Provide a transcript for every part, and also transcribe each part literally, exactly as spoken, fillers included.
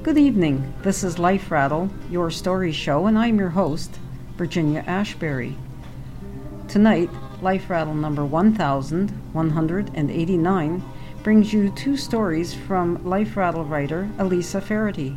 Good evening. This is Life Rattle, your story show, and I'm your host, Virginia Ashbury. Tonight, Life Rattle number one thousand one hundred eighty-nine brings you two stories from Life Rattle writer Elisa Farity.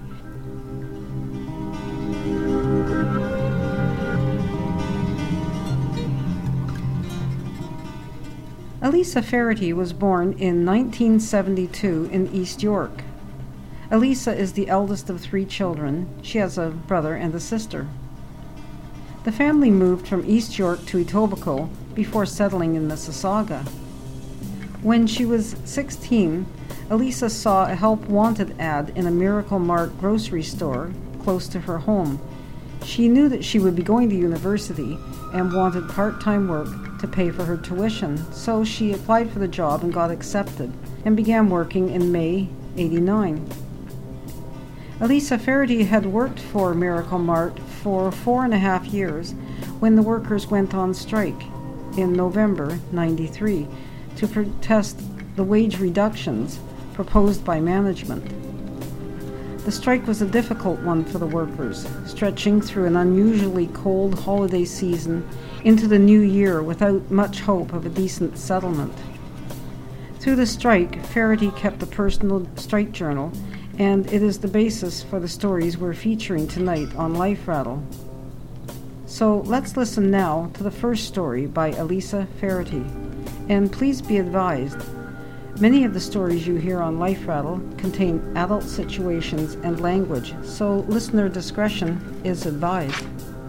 Elisa Farity was born in nineteen seventy-two in East York. Elisa is the eldest of three children. She has a brother and a sister. The family moved from East York to Etobicoke before settling in Mississauga. When she was sixteen, Elisa saw a help wanted ad in a Miracle Mart grocery store close to her home. She knew that she would be going to university and wanted part-time work to pay for her tuition, so she applied for the job and got accepted and began working in May eighty-nine. Elisa Farity had worked for Miracle Mart for four and a half years when the workers went on strike in November ninety-three to protest the wage reductions proposed by management. The strike was a difficult one for the workers, stretching through an unusually cold holiday season into the new year without much hope of a decent settlement. Through the strike, Farity kept a personal strike journal, and it is the basis for the stories we're featuring tonight on Life Rattle. So let's listen now to the first story by Elisa Farity. And please be advised, many of the stories you hear on Life Rattle contain adult situations and language, so listener discretion is advised.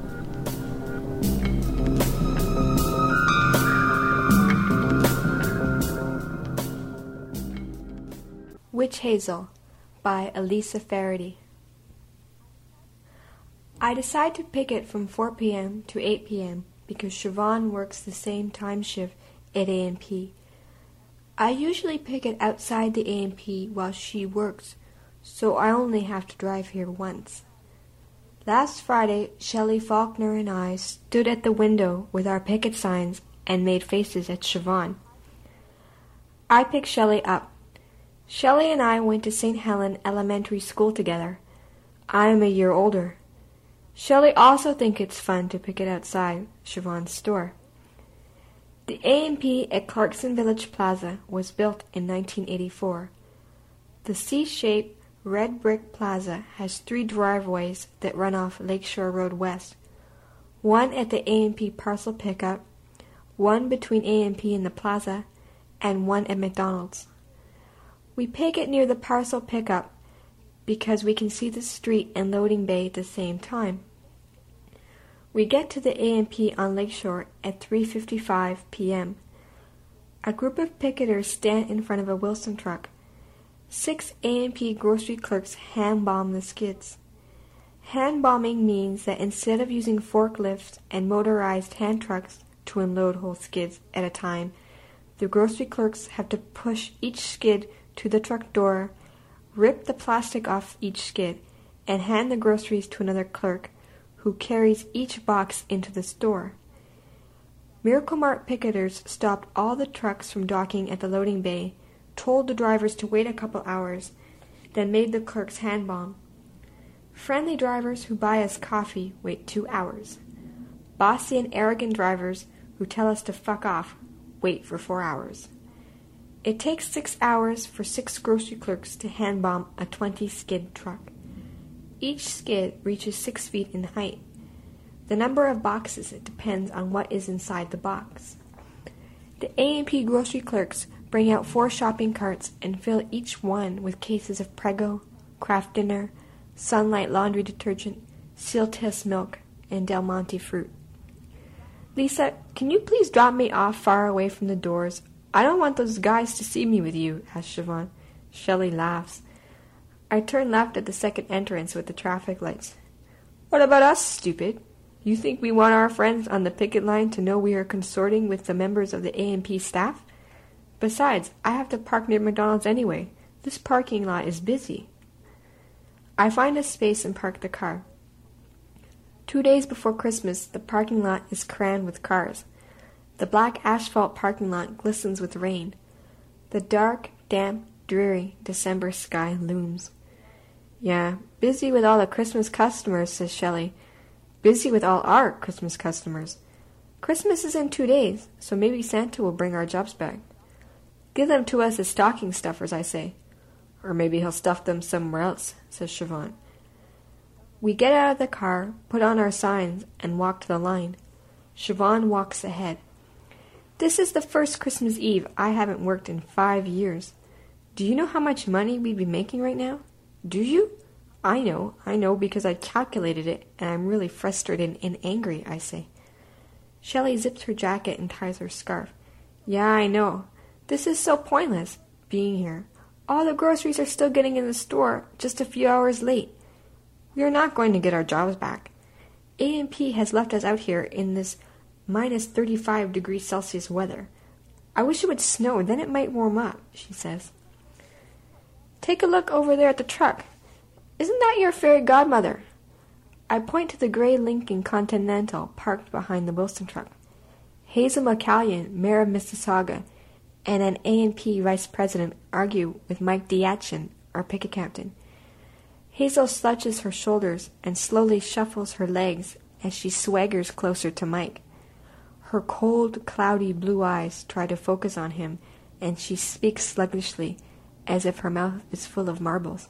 Witch Hazel by Elisa Farity. I decide to picket from four p.m. to eight p.m. because Siobhan works the same time shift at A and P. I usually picket outside the A and P while she works, so I only have to drive here once. Last Friday, Shelley Faulkner and I stood at the window with our picket signs and made faces at Siobhan. I picked Shelley up. Shelley and I went to Saint Helen Elementary School together. I am a year older. Shelley also thinks it's fun to picket outside Siobhan's store. The A and P at Clarkson Village Plaza was built in nineteen eighty-four. The C-shaped red brick plaza has three driveways that run off Lakeshore Road West. One at the A and P parcel pickup, one between A and P and the plaza, and one at McDonald's. We picket near the parcel pickup because we can see the street and loading bay at the same time. We get to the A and P on Lakeshore at three fifty-five p.m. A group of picketers stand in front of a Wilson truck. Six A and P grocery clerks hand-bomb the skids. Hand-bombing means that instead of using forklifts and motorized hand trucks to unload whole skids at a time, the grocery clerks have to push each skid to the truck door, rip the plastic off each skid, and hand the groceries to another clerk, who carries each box into the store. Miracle Mart picketers stopped all the trucks from docking at the loading bay, told the drivers to wait a couple hours, then made the clerks hand bomb. Friendly drivers who buy us coffee wait two hours. Bossy and arrogant drivers who tell us to fuck off wait for four hours. It takes six hours for six grocery clerks to hand bomb a twenty-skid truck. Each skid reaches six feet in height. The number of boxes it depends on what is inside the box. The A and P grocery clerks bring out four shopping carts and fill each one with cases of Prego, Kraft Dinner, Sunlight laundry detergent, Sealtest milk, and Del Monte fruit. Lisa, can you please drop me off far away from the doors? I don't want those guys to see me with you, asked Siobhan. Shelley laughs. I turn left at the second entrance with the traffic lights. What about us, stupid? You think we want our friends on the picket line to know we are consorting with the members of the A and P staff? Besides, I have to park near McDonald's anyway. This parking lot is busy. I find a space and park the car. Two days before Christmas, the parking lot is crammed with cars. The black asphalt parking lot glistens with rain. The dark, damp, dreary December sky looms. Yeah, busy with all the Christmas customers, says Shelley. Busy with all our Christmas customers. Christmas is in two days, so maybe Santa will bring our jobs back. Give them to us as stocking stuffers, I say. Or maybe he'll stuff them somewhere else, says Siobhan. We get out of the car, put on our signs, and walk to the line. Siobhan walks ahead. This is the first Christmas Eve I haven't worked in five years. Do you know how much money we'd be making right now? Do you? I know, I know because I calculated it, and I'm really frustrated and angry, I say. Shelley zips her jacket and ties her scarf. Yeah, I know. This is so pointless, being here. All the groceries are still getting in the store, just a few hours late. We are not going to get our jobs back. A and P has left us out here in this minus thirty-five degrees Celsius weather. I wish it would snow, then it might warm up, she says. Take a look over there at the truck. Isn't that your fairy godmother? I point to the gray Lincoln Continental parked behind the Wilson truck. Hazel McCallion, mayor of Mississauga, and an A and P vice president argue with Mike Diachin, our picket captain. Hazel slouches her shoulders and slowly shuffles her legs as she swaggers closer to Mike. Her cold, cloudy blue eyes try to focus on him, and she speaks sluggishly, as if her mouth is full of marbles.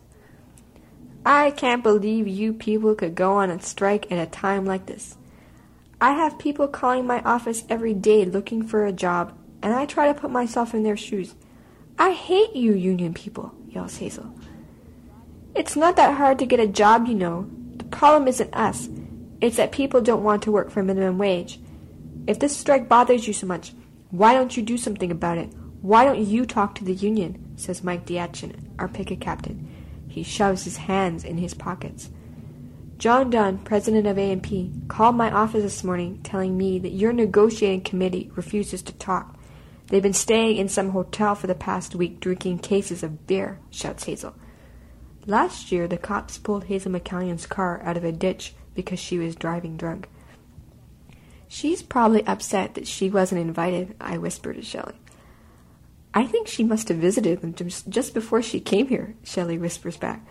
I can't believe you people could go on a strike at a time like this. I have people calling my office every day looking for a job, and I try to put myself in their shoes. I hate you union people, yells Hazel. It's not that hard to get a job, you know. The problem isn't us. It's that people don't want to work for minimum wage. If this strike bothers you so much, why don't you do something about it? Why don't you talk to the union, says Mike Diachin, our picket captain. He shoves his hands in his pockets. John Dunn, president of A and P, called my office this morning telling me that your negotiating committee refuses to talk. They've been staying in some hotel for the past week drinking cases of beer, shouts Hazel. Last year, the cops pulled Hazel McCallion's car out of a ditch because she was driving drunk. She's probably upset that she wasn't invited, I whispered to Shelley. I think she must have visited them just, just before she came here, Shelley whispers back.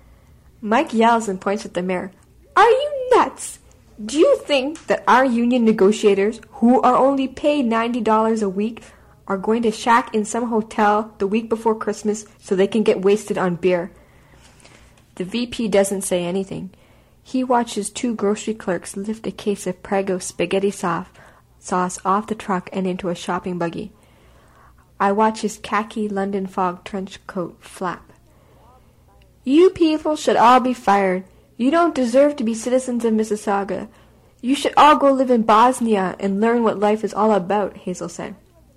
Mike yells and points at the mayor. Are you nuts? Do you think that our union negotiators, who are only paid ninety dollars a week, are going to shack in some hotel the week before Christmas so they can get wasted on beer? The V P doesn't say anything. He watches two grocery clerks lift a case of Prego spaghetti sauce off the truck and into a shopping buggy. I watch his khaki London fog trench coat flap. You people should all be fired. You don't deserve to be citizens of Mississauga. You should all go live in Bosnia and learn what life is all about, Hazel said.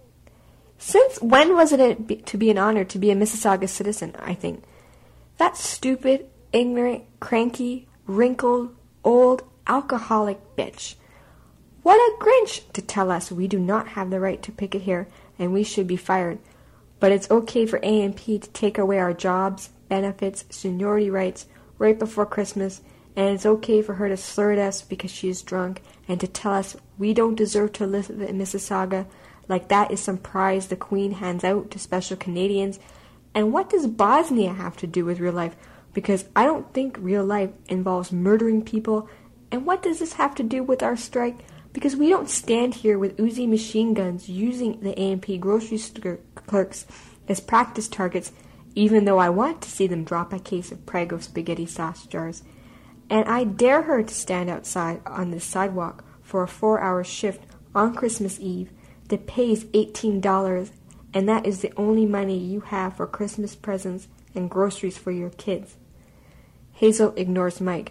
Since when was it to be an honor to be a Mississauga citizen, I think? That stupid, ignorant, cranky, wrinkled, old, alcoholic bitch. What a Grinch to tell us we do not have the right to picket here and we should be fired. But it's okay for A and P to take away our jobs, benefits, seniority rights right before Christmas, and it's okay for her to slur at us because she is drunk and to tell us we don't deserve to live in Mississauga like that is some prize the Queen hands out to special Canadians. And what does Bosnia have to do with real life? Because I don't think real life involves murdering people. And what does this have to do with our strike? Because we don't stand here with Uzi machine guns using the A and P grocery store clerks as practice targets, even though I want to see them drop a case of Prego spaghetti sauce jars. And I dare her to stand outside on the sidewalk for a four-hour shift on Christmas Eve that pays eighteen dollars, and that is the only money you have for Christmas presents and groceries for your kids. Hazel ignores Mike.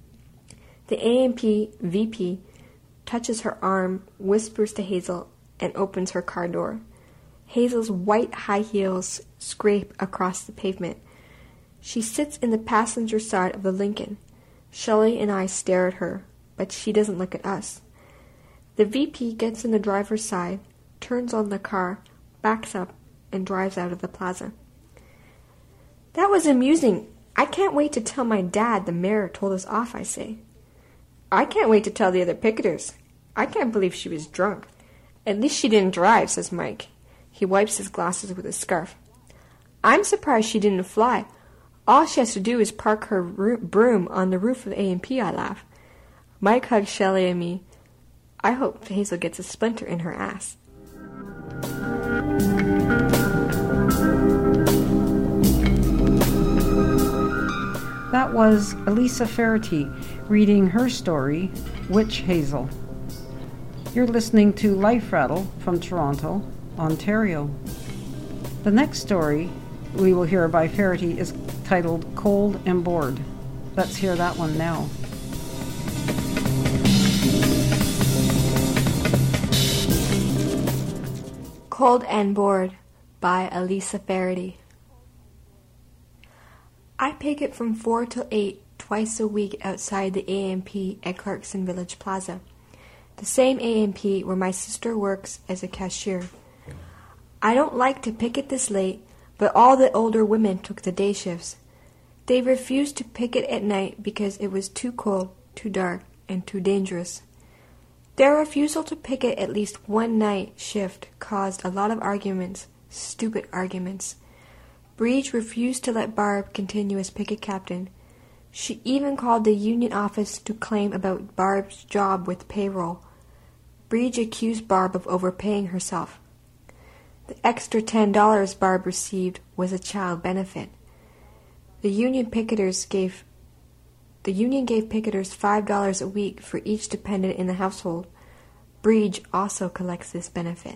The A and P V P touches her arm, whispers to Hazel, and opens her car door. Hazel's white high heels scrape across the pavement. She sits in the passenger side of the Lincoln. Shelley and I stare at her, but she doesn't look at us. The V P gets in the driver's side, turns on the car, backs up, and drives out of the plaza. That was amusing. I can't wait to tell my dad the mayor told us off, I say. I can't wait to tell the other picketers. I can't believe she was drunk. At least she didn't drive, says Mike. He wipes his glasses with his scarf. I'm surprised she didn't fly. All she has to do is park her ro- broom on the roof of A and P, I laugh. Mike hugs Shelley and me. I hope Hazel gets a splinter in her ass. That was Elisa Faherty reading her story, Witch Hazel. You're listening to Life Rattle from Toronto, Ontario. The next story we will hear by Faherty is titled Cold and Bored. Let's hear that one now. Cold and Bored by Elisa Faherty. I picket from four till eight twice a week outside the A and P at Clarkson Village Plaza, the same A and P where my sister works as a cashier. I don't like to picket this late, but all the older women took the day shifts. They refused to picket at night because it was too cold, too dark, and too dangerous. Their refusal to picket at least one night shift caused a lot of arguments, stupid arguments. Breege refused to let Barb continue as picket captain. She even called the union office to claim about Barb's job with payroll. Breege accused Barb of overpaying herself. The extra ten dollars Barb received was a child benefit. The union picketers gave the union gave picketers five dollars a week for each dependent in the household. Breege also collects this benefit.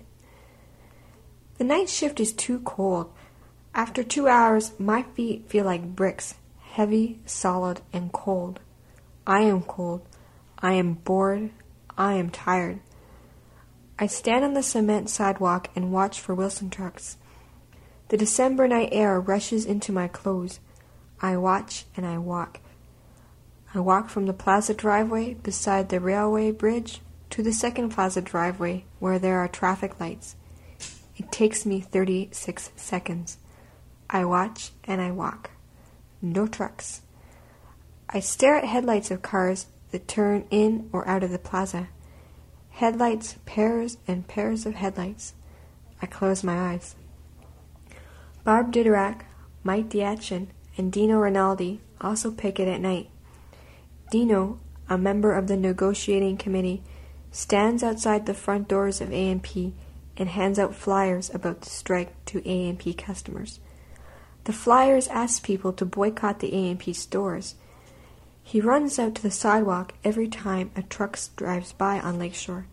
The night shift is too cold. After two hours, my feet feel like bricks, heavy, solid, and cold. I am cold. I am bored. I am tired. I stand on the cement sidewalk and watch for Wilson trucks. The December night air rushes into my clothes. I watch and I walk. I walk from the plaza driveway beside the railway bridge to the second plaza driveway where there are traffic lights. It takes me thirty-six seconds. I watch and I walk. No trucks. I stare at headlights of cars that turn in or out of the plaza. Headlights, pairs and pairs of headlights. I close my eyes. Barb Diderak, Mike Diachin, and Dino Rinaldi also picket at night. Dino, a member of the negotiating committee, stands outside the front doors of A and P and hands out flyers about the strike to A and P customers. The flyers ask people to boycott the A and P stores. He runs out to the sidewalk every time a truck drives by on Lakeshore.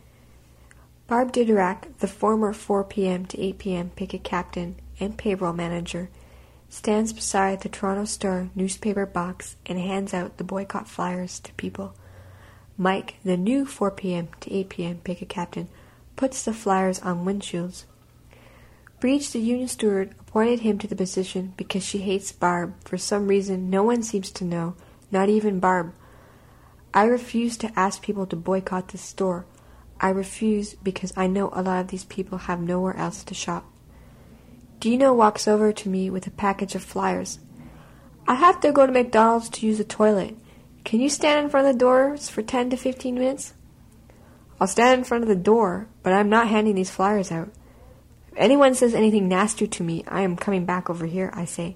Barb Diderak, the former four p.m. to eight p.m. picket captain and payroll manager, stands beside the Toronto Star newspaper box and hands out the boycott flyers to people. Mike, the new four p.m. to eight p.m. picket captain, puts the flyers on windshields. Breege, the union steward, appointed him to the position because she hates Barb for some reason no one seems to know, not even Barb. I refuse to ask people to boycott the store. I refuse because I know a lot of these people have nowhere else to shop. Dino walks over to me with a package of flyers. I have to go to McDonald's to use the toilet. Can you stand in front of the doors for ten to fifteen minutes? I'll stand in front of the door, but I'm not handing these flyers out. If anyone says anything nasty to me, I am coming back over here, I say.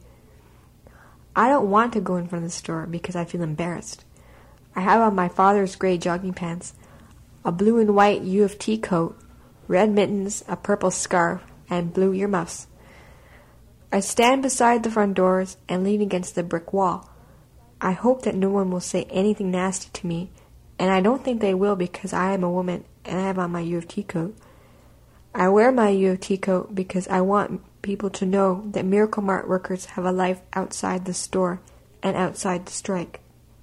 I don't want to go in front of the store because I feel embarrassed. I have on my father's gray jogging pants, a blue and white U of T coat, red mittens, a purple scarf, and blue earmuffs. I stand beside the front doors and lean against the brick wall. I hope that no one will say anything nasty to me, and I don't think they will because I am a woman and I have on my U of T coat. I wear my U of T coat because I want people to know that Miracle Mart workers have a life outside the store and outside the strike.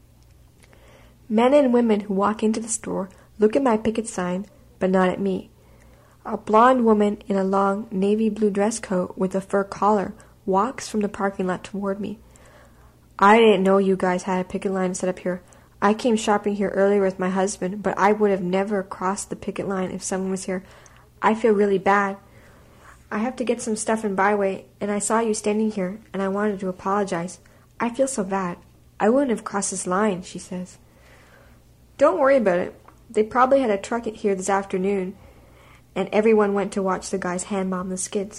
Men and women who walk into the store look at my picket sign, but not at me. A blonde woman in a long navy blue dress coat with a fur collar walks from the parking lot toward me. I didn't know you guys had a picket line set up here. I came shopping here earlier with my husband, but I would have never crossed the picket line if someone was here. I feel really bad. I have to get some stuff in Byway, and I saw you standing here, and I wanted to apologize. I feel so bad. I wouldn't have crossed this line, she says. Don't worry about it. They probably had a truck here this afternoon, and everyone went to watch the guys hand bomb the skids.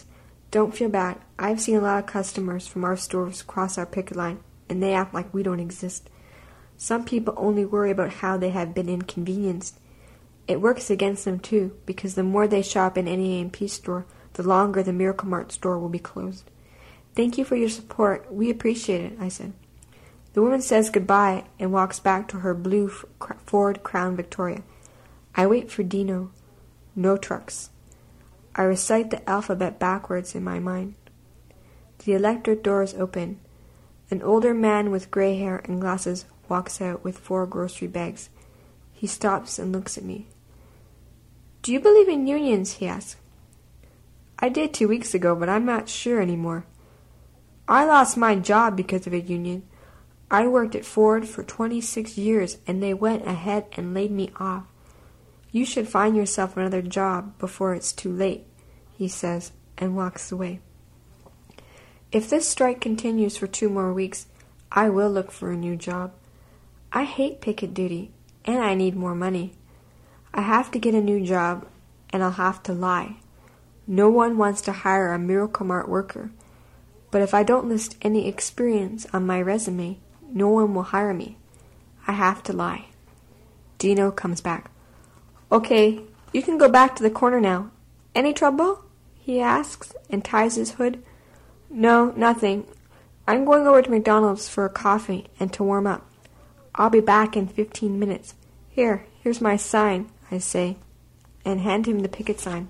Don't feel bad. I've seen a lot of customers from our stores cross our picket line, and they act like we don't exist. Some people only worry about how they have been inconvenienced. It works against them, too, because the more they shop in any A and P store, the longer the Miracle Mart store will be closed. Thank you for your support. We appreciate it, I said. The woman says goodbye and walks back to her blue Ford Crown Victoria. I wait for Dino. No trucks. I recite the alphabet backwards in my mind. The electric doors open. An older man with gray hair and glasses walks out with four grocery bags. He stops and looks at me. Do you believe in unions? He asks. I did two weeks ago, but I'm not sure anymore. I lost my job because of a union. I worked at Ford for twenty-six years, and they went ahead and laid me off. You should find yourself another job before it's too late, he says, and walks away. If this strike continues for two more weeks, I will look for a new job. I hate picket duty, and I need more money. I have to get a new job, and I'll have to lie. No one wants to hire a Miracle Mart worker, but if I don't list any experience on my resume, no one will hire me. I have to lie. Dino comes back. Okay, you can go back to the corner now. Any trouble? He asks and ties his hood. No, nothing. I'm going over to McDonald's for a coffee and to warm up. I'll be back in fifteen minutes. Here, here's my sign, I say, and hand him the picket sign.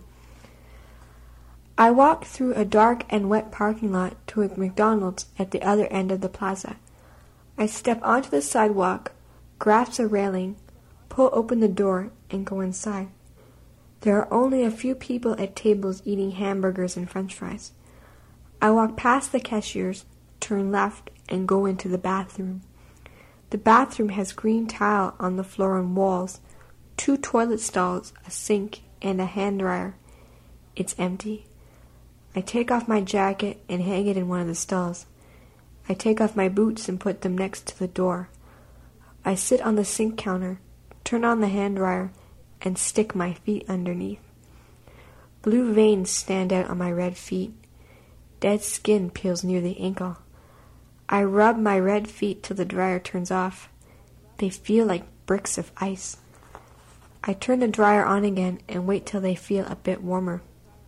I walk through a dark and wet parking lot to a McDonald's at the other end of the plaza. I step onto the sidewalk, grasp a railing, pull open the door, and go inside. There are only a few people at tables eating hamburgers and french fries. I walk past the cashiers, turn left, and go into the bathroom. The bathroom has green tile on the floor and walls, two toilet stalls, a sink, and a hand dryer. It's empty. I take off my jacket and hang it in one of the stalls. I take off my boots and put them next to the door. I sit on the sink counter, turn on the hand dryer, and stick my feet underneath. Blue veins stand out on my red feet. Dead skin peels near the ankle. I rub my red feet till the dryer turns off. They feel like bricks of ice. I turn the dryer on again and wait till they feel a bit warmer.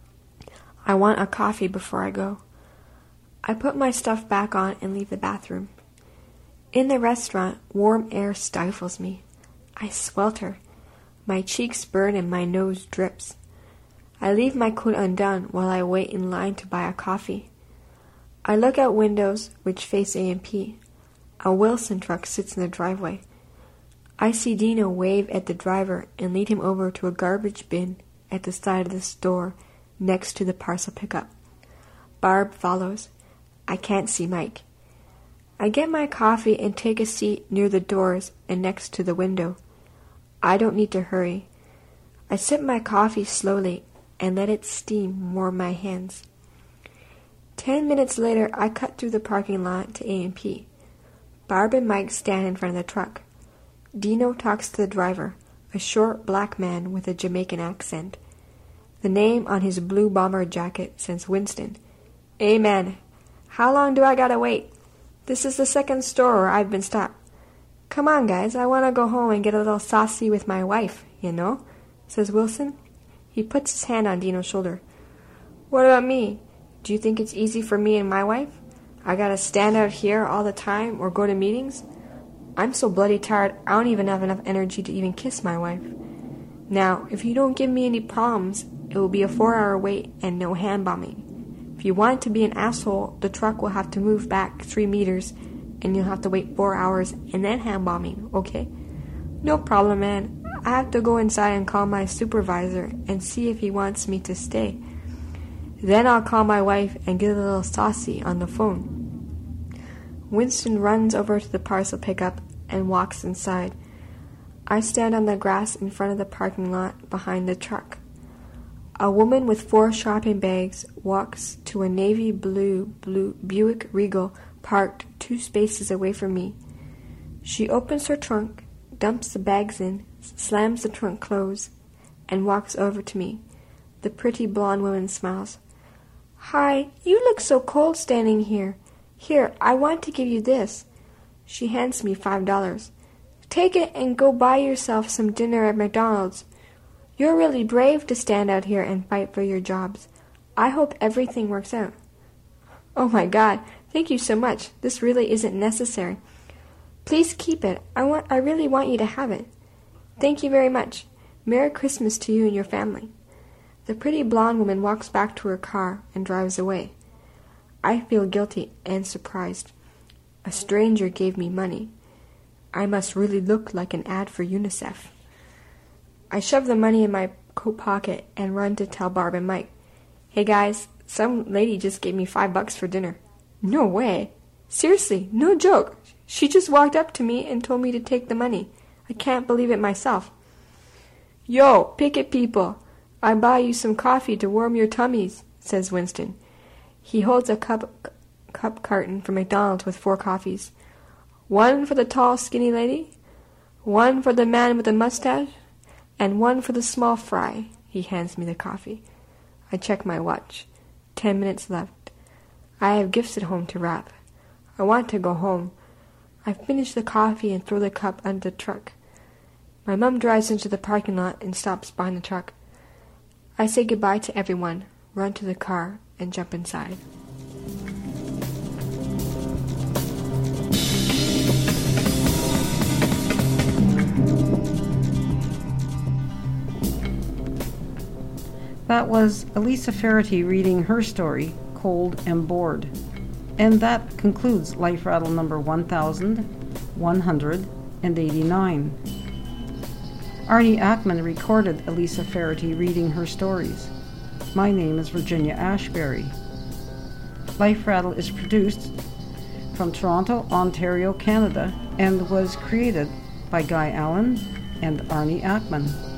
I want a coffee before I go. I put my stuff back on and leave the bathroom. In the restaurant, warm air stifles me. I swelter. My cheeks burn and my nose drips. I leave my coat undone while I wait in line to buy a coffee. I look out windows which face A and P. A Wilson truck sits in the driveway. I see Dino wave at the driver and lead him over to a garbage bin at the side of the store next to the parcel pickup. Barb follows. I can't see Mike. I get my coffee and take a seat near the doors and next to the window. I don't need to hurry. I sip my coffee slowly and let it steam warm my hands. Ten minutes later, I cut through the parking lot to A and P. Barb and Mike stand in front of the truck. Dino talks to the driver, a short black man with a Jamaican accent. The name on his blue bomber jacket says Winston. Hey man, how long do I gotta wait? This is the second store where I've been stopped. Come on guys, I wanna go home and get a little saucy with my wife, you know, says Wilson. He puts his hand on Dino's shoulder. What about me? Do you think it's easy for me and my wife? I gotta stand out here all the time or go to meetings? I'm so bloody tired I don't even have enough energy to even kiss my wife. Now, if you don't give me any problems, it will be a four-hour wait and no hand bombing. If you want to be an asshole, the truck will have to move back three meters and you'll have to wait four hours and then hand bombing, okay? No problem, man. I have to go inside and call my supervisor and see if he wants me to stay. Then I'll call my wife and get a little saucy on the phone. Winston runs over to the parcel pickup and walks inside. I stand on the grass in front of the parking lot behind the truck. A woman with four shopping bags walks to a navy blue, blue Buick Regal parked two spaces away from me. She opens her trunk, dumps the bags in, slams the trunk closed, and walks over to me. The pretty blonde woman smiles. Hi, you look so cold standing here. Here, I want to give you this. She hands me five dollars. Take it and go buy yourself some dinner at McDonald's. You're really brave to stand out here and fight for your jobs. I hope everything works out. Oh my God, thank you so much. This really isn't necessary. Please keep it. I want I really want you to have it. Thank you very much. Merry Christmas to you and your family. The pretty blonde woman walks back to her car and drives away. I feel guilty and surprised. A stranger gave me money. I must really look like an ad for UNICEF. I shove the money in my coat pocket and run to tell Barb and Mike. Hey guys, some lady just gave me five bucks for dinner. No way. Seriously, no joke. She just walked up to me and told me to take the money. I can't believe it myself. Yo, picket people, I buy you some coffee to warm your tummies, says Winston. He holds a cup cup carton for McDonald's with four coffees. One for the tall, skinny lady, one for the man with the mustache, and one for the small fry. He hands me the coffee. I check my watch. Ten minutes left. I have gifts at home to wrap. I want to go home. I finish the coffee and throw the cup under the truck. My mom drives into the parking lot and stops behind the truck. I say goodbye to everyone, run to the car, and jump inside. That was Elisa Ferretti reading her story, Cold and Bored. And that concludes Life Rattle number one thousand one hundred eighty-nine. Arnie Ackman recorded Elisa Ferretti reading her stories. My name is Virginia Ashbury. Life Rattle is produced from Toronto, Ontario, Canada, and was created by Guy Allen and Arnie Ackman.